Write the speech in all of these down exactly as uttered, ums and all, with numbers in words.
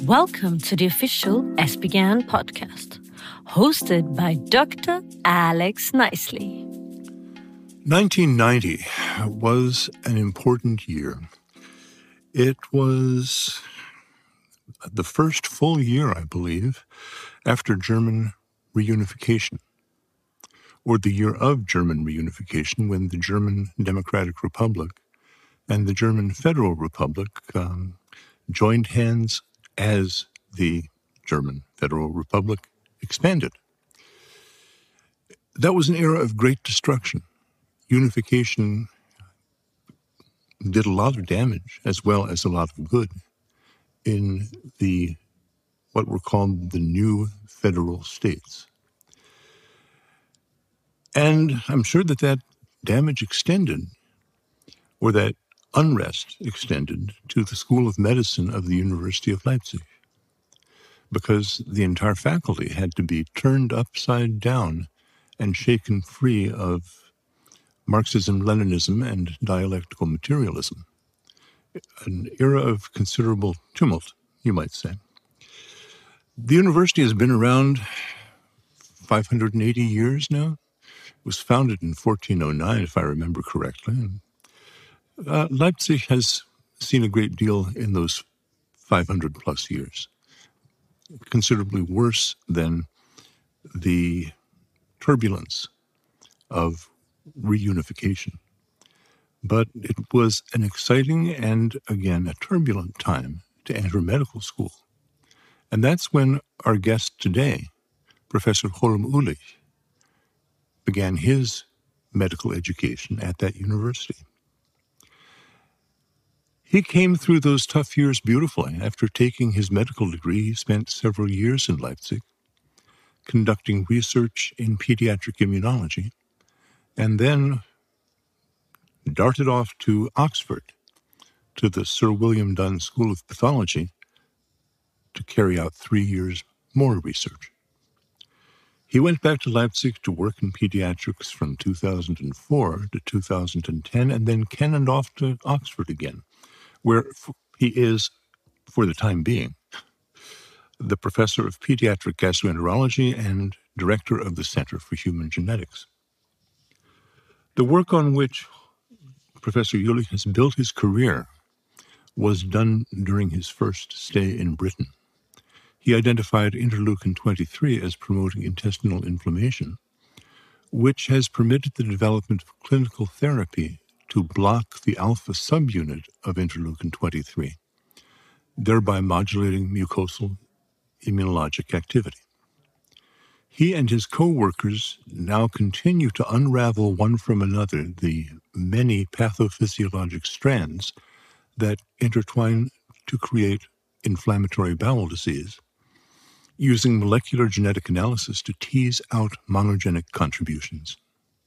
Welcome to the official ESPGHAN podcast, hosted by Doctor Alex Nicely. nineteen ninety was an important year. It was the first full year, I believe, after German reunification, or the year of German reunification, when the German Democratic Republic and the German Federal Republic um, joined hands as the German Federal Republic expanded. That was an era of great destruction. Unification did a lot of damage as well as a lot of good in the what were called the new federal states. And I'm sure that that damage extended, or that unrest extended, to the School of Medicine of the University of Leipzig, because the entire faculty had to be turned upside down and shaken free of Marxism-Leninism and dialectical materialism. An era of considerable tumult, you might say. The university has been around five hundred eighty years now. It was founded in fourteen oh nine, if I remember correctly. Uh, Leipzig has seen a great deal in those five hundred plus years, considerably worse than the turbulence of reunification. But it was an exciting and, again, a turbulent time to enter medical school. And that's when our guest today, Professor Holm Uhlich, began his medical education at that university. He came through those tough years beautifully. After taking his medical degree, he spent several years in Leipzig, conducting research in pediatric immunology, and then darted off to Oxford, to the Sir William Dunn School of Pathology, to carry out three years more research. He went back to Leipzig to work in pediatrics from two thousand four to two thousand ten, and then cannoned off to Oxford again, where he is, for the time being, the professor of pediatric gastroenterology and director of the Center for Human Genetics. The work on which Professor Uhlich has built his career was done during his first stay in Britain. He identified interleukin twenty-three as promoting intestinal inflammation, which has permitted the development of clinical therapy to block the alpha subunit of interleukin twenty-three, thereby modulating mucosal immunologic activity. He and his co-workers now continue to unravel one from another the many pathophysiologic strands that intertwine to create inflammatory bowel disease, using molecular genetic analysis to tease out monogenic contributions.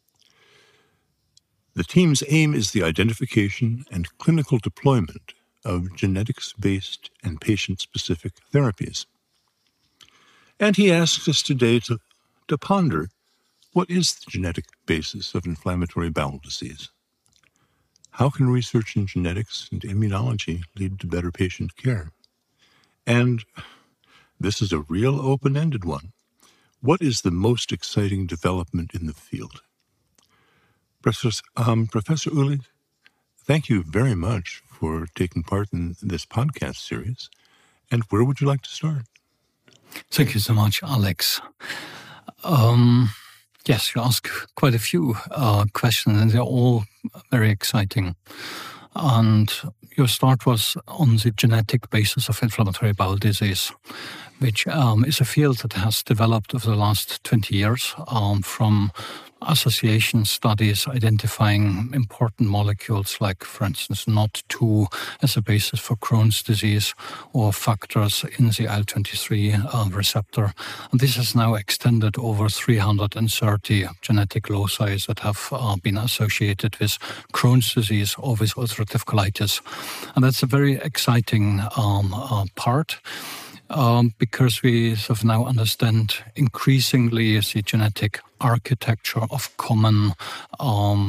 The team's aim is the identification and clinical deployment of genetics-based and patient-specific therapies. And he asks us today to, to ponder, what is the genetic basis of inflammatory bowel disease? How can research in genetics and immunology lead to better patient care? And this is a real open-ended one. What is the most exciting development in the field? Professor, um, Professor Uhlich, thank you very much for taking part in this podcast series. And where would you like to start? Thank you so much, Alex. Um, yes, you asked quite a few uh, questions, and they're all very exciting. And your start was on the genetic basis of inflammatory bowel disease, which um, is a field that has developed over the last twenty years um, from association studies identifying important molecules like, for instance, N O T two as a basis for Crohn's disease, or factors in the I L twenty-three uh, receptor. And this has now extended over three hundred thirty genetic loci that have uh, been associated with Crohn's disease or with ulcerative colitis. And that's a very exciting um, uh, part. Um, because we sort of now understand increasingly the genetic architecture of common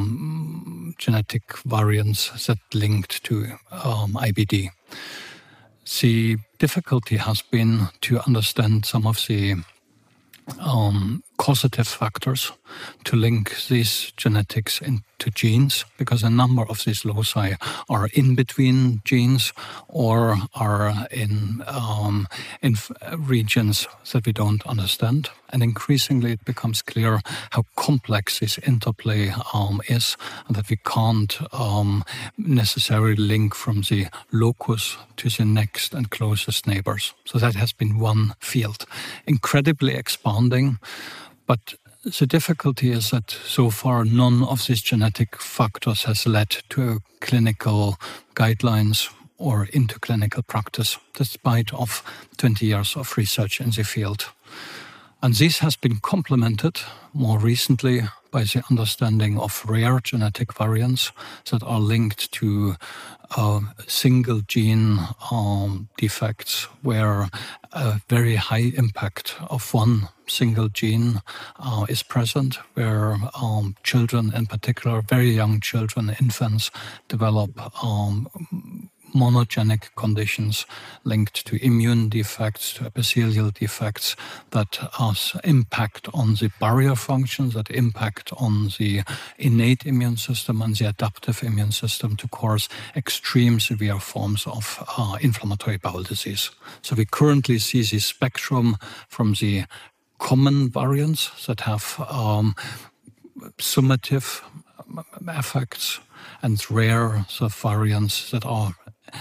um, genetic variants that linked to um, I B D. the difficulty has been to understand some of the um, causative factors to link these genetics into genes, because a number of these loci are in between genes or are in in, in regions that we don't understand. And increasingly it becomes clear how complex this interplay um, is, and that we can't um, necessarily link from the locus to the next and closest neighbors. So that has been one field, incredibly expanding. But the difficulty is that so far none of these genetic factors has led to clinical guidelines or into clinical practice, despite of twenty years of research in the field. And this has been complemented more recently by the understanding of rare genetic variants that are linked to uh, single gene um, defects, where a very high impact of one single gene uh, is present, where um, children, in particular, very young children, infants, develop um, monogenic conditions linked to immune defects, to epithelial defects that has impact on the barrier functions, that impact on the innate immune system and the adaptive immune system to cause extreme severe forms of uh, inflammatory bowel disease. So we currently see the spectrum from the common variants that have um, summative effects and rare variants that are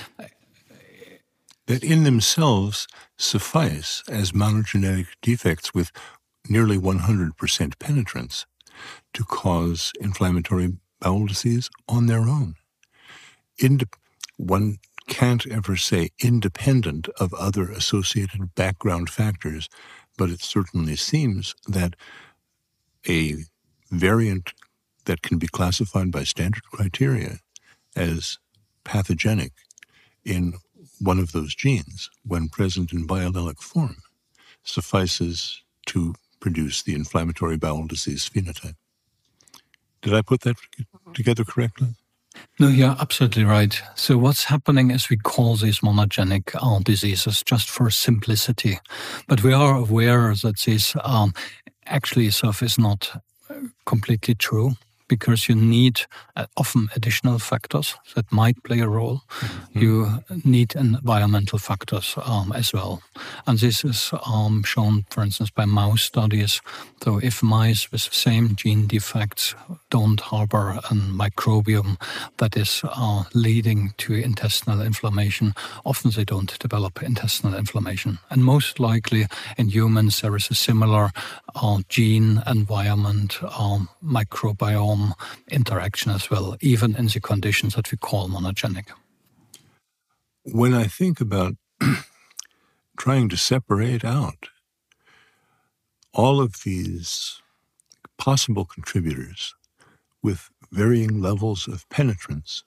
that in themselves suffice as monogenetic defects with nearly one hundred percent penetrance to cause inflammatory bowel disease on their own. Inde- one can't ever say independent of other associated background factors, but it certainly seems that a variant that can be classified by standard criteria as pathogenic in one of those genes, when present in biallelic form, suffices to produce the inflammatory bowel disease phenotype. Did I put that together correctly? No, you're absolutely right. So what's happening is we call these monogenic uh, diseases just for simplicity. But we are aware that this um, actually sort of is not completely true, because you need uh, often additional factors that might play a role. Mm-hmm. You need environmental factors um, as well. And this is um, shown, for instance, by mouse studies. So if mice with the same gene defects don't harbor a microbiome that is uh, leading to intestinal inflammation, often they don't develop intestinal inflammation. And most likely in humans there is a similar uh, gene environment um, microbiome interaction as well, even in the conditions that we call monogenic. When I think about trying to separate out all of these possible contributors with varying levels of penetrance,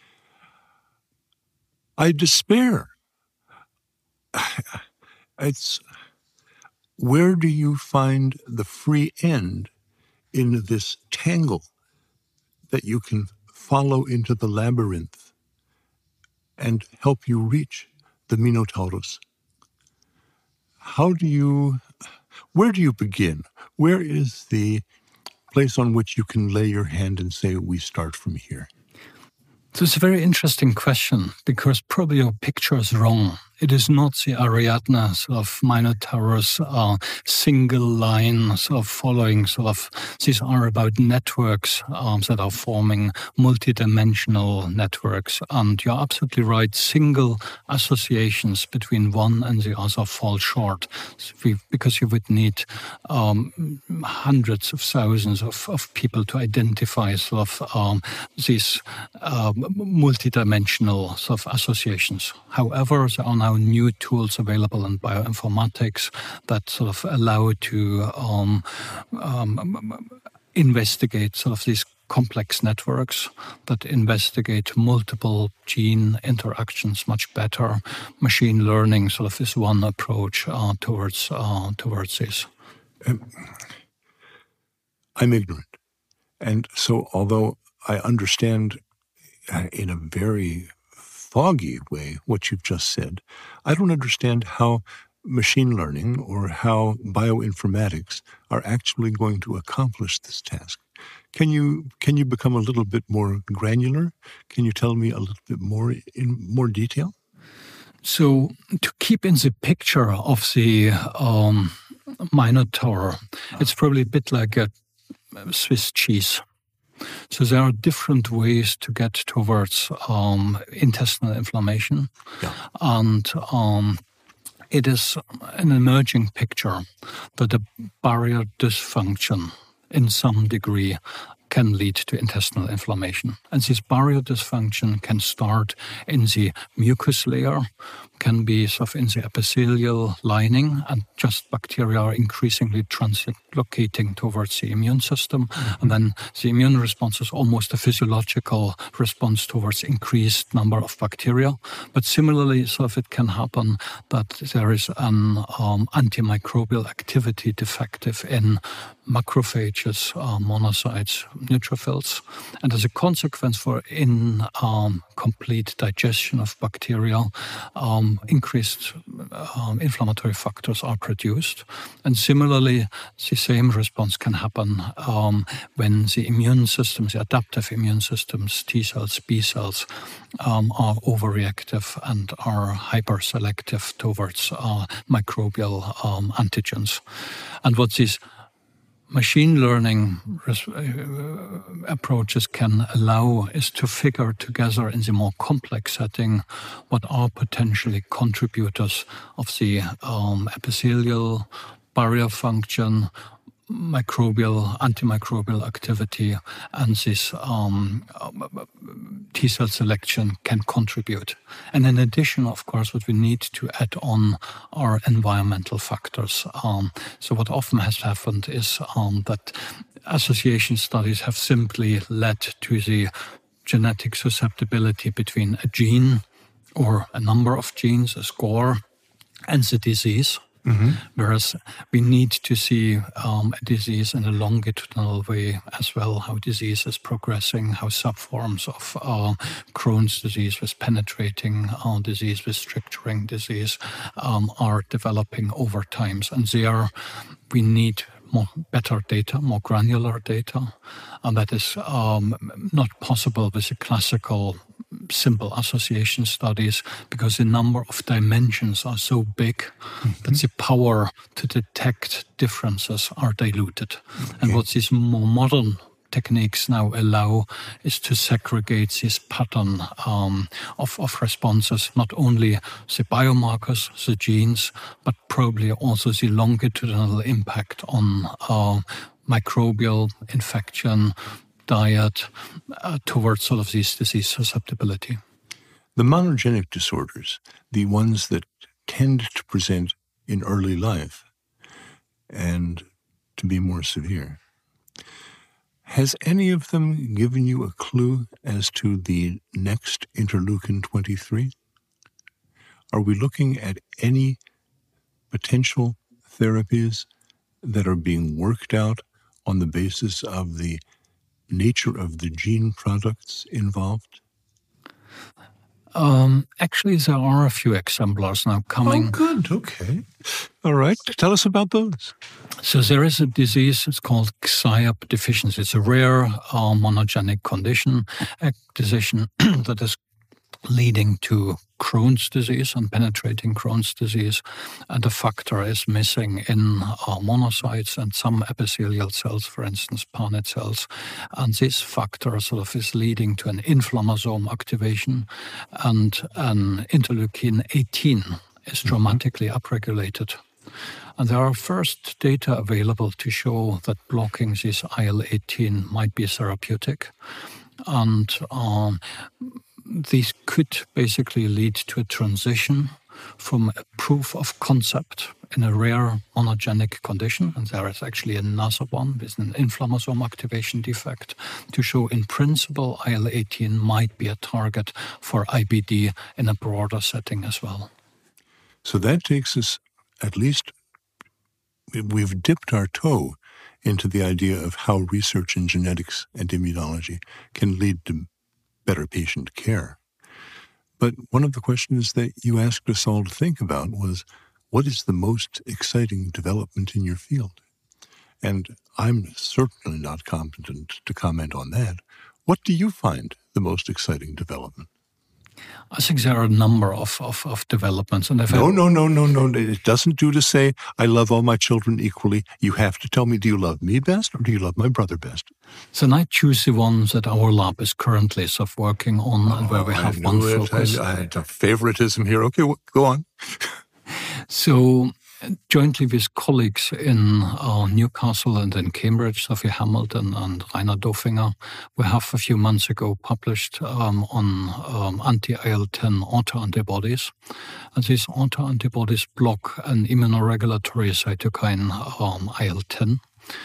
I despair. It's, where do you find the free end in this tangle that you can follow into the labyrinth and help you reach the Minotaurus? How do you, where do you begin? Where is the place on which you can lay your hand and say, we start from here? So it's a very interesting question, because probably your picture is wrong. It is not the Ariadne sort of Minotaurus uh, single line sort of following sort of, these are about networks um, that are forming multidimensional networks. And you're absolutely right, single associations between one and the other fall short, because you would need um, hundreds of thousands of, of people to identify sort of um, these um, multidimensional sort of associations. However, there are now new tools available in bioinformatics that sort of allow to um, um, investigate sort of these complex networks that investigate multiple gene interactions much better. Machine learning sort of is one approach uh, towards uh, towards this. Um, I'm ignorant, and so although I understand in a very foggy way what you've just said, I don't understand how machine learning or how bioinformatics are actually going to accomplish this task. Can you can you become a little bit more granular? Can you tell me a little bit more in more detail? So to keep in the picture of the um, Minotaur, it's probably a bit like a Swiss cheese. So there are different ways to get towards um, intestinal inflammation. Yeah. And um, it is an emerging picture that a barrier dysfunction in some degree can lead to intestinal inflammation. And this barrier dysfunction can start in the mucus layer, can be sort of in the epithelial lining, and just bacteria are increasingly translocating towards the immune system. Mm-hmm. And then the immune response is almost a physiological response towards increased number of bacteria. But similarly, sort of it can happen that there is an um, antimicrobial activity defective in macrophages, uh, monocytes, neutrophils. And as a consequence for incomplete um, digestion of bacteria, um, increased um, inflammatory factors are produced. And similarly, the same response can happen um, when the immune systems, the adaptive immune systems, T cells, B cells, um, are overreactive and are hyperselective towards uh, microbial um, antigens. And what these machine learning approaches can allow is to figure together in the more complex setting what are potentially contributors of the um, epithelial barrier function, microbial, antimicrobial activity, and this um, T cell selection can contribute. And in addition, of course, what we need to add on are environmental factors. Um, so what often has happened is um, that association studies have simply led to the genetic susceptibility between a gene or a number of genes, a score, and the disease. Mm-hmm. Whereas we need to see um, a disease in a longitudinal way as well, how disease is progressing, how subforms of uh, Crohn's disease with penetrating uh, disease, with stricturing disease um, are developing over time. And there we need more better data, more granular data, and that is um, not possible with the classical simple association studies because the number of dimensions are so big mm-hmm. that the power to detect differences are diluted. Okay. And what these more modern techniques now allow is to segregate this pattern um, of, of responses, not only the biomarkers, the genes, but probably also the longitudinal impact on uh, microbial infection, diet, uh, towards sort of this disease susceptibility. The monogenic disorders, the ones that tend to present in early life and to be more severe, has any of them given you a clue as to the next interleukin twenty-three? Are we looking at any potential therapies that are being worked out on the basis of the nature of the gene products involved? Um, actually, there are a few exemplars now coming. Oh, good. Okay. All right. Tell us about those. So there is a disease, it's called X I A P deficiency. It's a rare uh, monogenic condition, a decision that is leading to Crohn's disease and penetrating Crohn's disease. And the factor is missing in uh, monocytes and some epithelial cells, for instance, Paneth cells. And this factor sort of is leading to an inflammasome activation, and an interleukin eighteen is dramatically upregulated. And there are first data available to show that blocking this I L eighteen might be therapeutic. And um, these could basically lead to a transition from a proof of concept in a rare monogenic condition, and there is actually another one with an inflammasome activation defect, to show in principle I L eighteen might be a target for I B D in a broader setting as well. So that takes us, at least, we've dipped our toe into the idea of how research in genetics and immunology can lead to better patient care. But one of the questions that you asked us all to think about was, what is the most exciting development in your field? And I'm certainly not competent to comment on that. What do you find the most exciting development? I think there are a number of, of, of developments. And if no, I... no, no, no, no. It doesn't do to say, I love all my children equally. You have to tell me, do you love me best or do you love my brother best? So I choose the ones that our lab is currently sort of working on oh, and where we have one it. focus. I, I had a favoritism here. Okay, well, go on. So jointly with colleagues in uh, Newcastle and in Cambridge, Sophie Hamilton and Rainer Dofinger, we have a few months ago published um, on um, anti-I L ten autoantibodies. And these autoantibodies block an immunoregulatory cytokine, um, I L ten.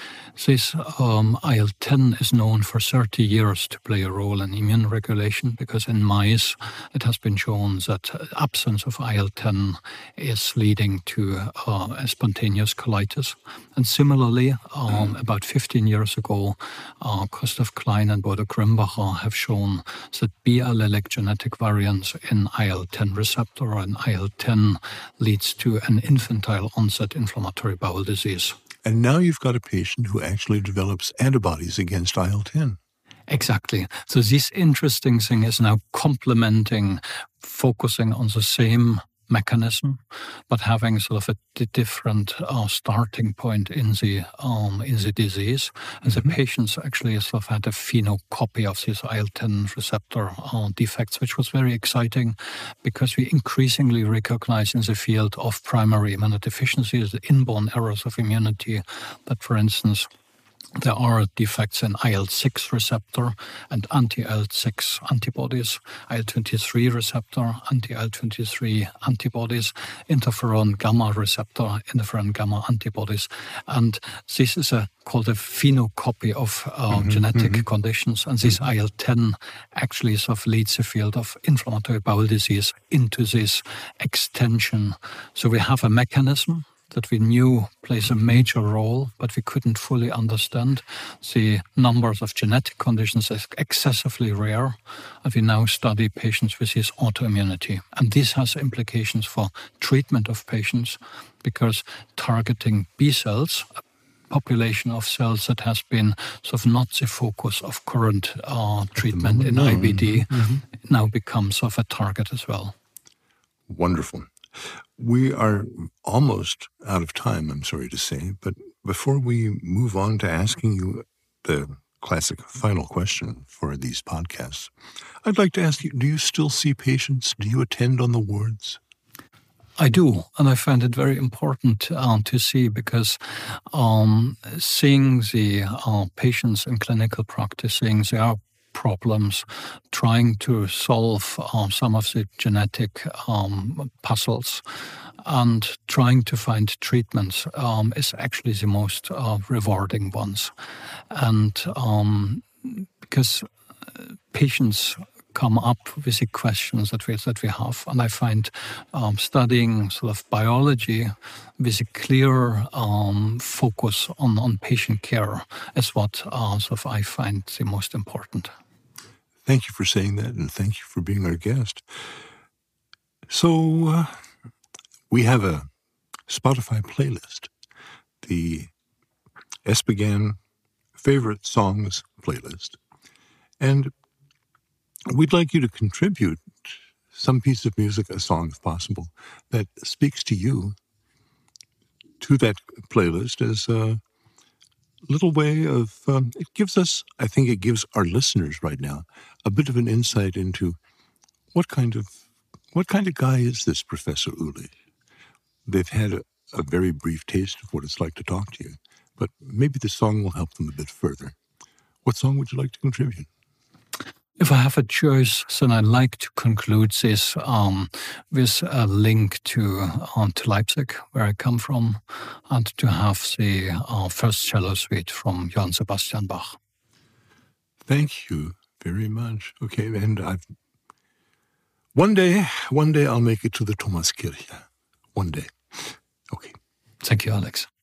This um, I L ten is known for thirty years to play a role in immune regulation because in mice it has been shown that absence of I L ten is leading to uh, spontaneous colitis. And similarly, um, about fifteen years ago, uh, Gustav Klein and Bodo Grimbacher have shown that B allelic genetic variants in I L ten receptor and I L ten leads to an infantile onset inflammatory bowel disease. And now you've got a patient who actually develops antibodies against I L ten. Exactly. So this interesting thing is now complementing, focusing on the same mechanism, but having sort of a different uh, starting point in the um, in the disease. And mm-hmm. the patients actually sort of had a phenocopy of these I L ten receptor uh, defects, which was very exciting because we increasingly recognize in the field of primary immunodeficiencies, the inborn errors of immunity, that, for instance, there are defects in I L six receptor and anti-I L six antibodies, I L twenty-three receptor, anti-I L twenty-three antibodies, interferon gamma receptor, interferon gamma antibodies. And this is a, called a phenocopy of uh, mm-hmm, genetic mm-hmm. conditions. And this I L ten actually sort of leads the field of inflammatory bowel disease into this extension. So we have a mechanism that we knew plays a major role, but we couldn't fully understand. The numbers of genetic conditions is excessively rare, and we now study patients with this autoimmunity. And this has implications for treatment of patients, because targeting B cells, a population of cells that has been sort of not the focus of current uh, treatment in I B D, mm-hmm. now becomes sort of a target as well. Wonderful. We are almost out of time, I'm sorry to say, but before we move on to asking you the classic final question for these podcasts, I'd like to ask you, do you still see patients? Do you attend on the wards? I do, and I find it very important uh, to see because um, seeing the uh, patients in clinical practice, seeing their problems, trying to solve uh, some of the genetic um, puzzles and trying to find treatments um, is actually the most uh, rewarding ones. And um, because patients come up with the questions that we that we have, and I find um, studying sort of biology with a clear um, focus on, on patient care is what uh, sort of I find the most important. Thank you for saying that, and thank you for being our guest. So uh, we have a Spotify playlist, the Espegan Favorite Songs playlist, and we'd like you to contribute some piece of music, a song if possible, that speaks to you to that playlist as a little way of, um, it gives us, I think it gives our listeners right now a bit of an insight into what kind of, what kind of guy is this Professor Uhlich? They've had a, a very brief taste of what it's like to talk to you, but maybe the song will help them a bit further. What song would you like to contribute? If I have a choice, then I'd like to conclude this um, with a link to uh, to Leipzig, where I come from, and to have the uh, first cello suite from Johann Sebastian Bach. Thank you very much. Okay, and I've one day, one day I'll make it to the Thomaskirche. One day. Okay. Thank you, Alex.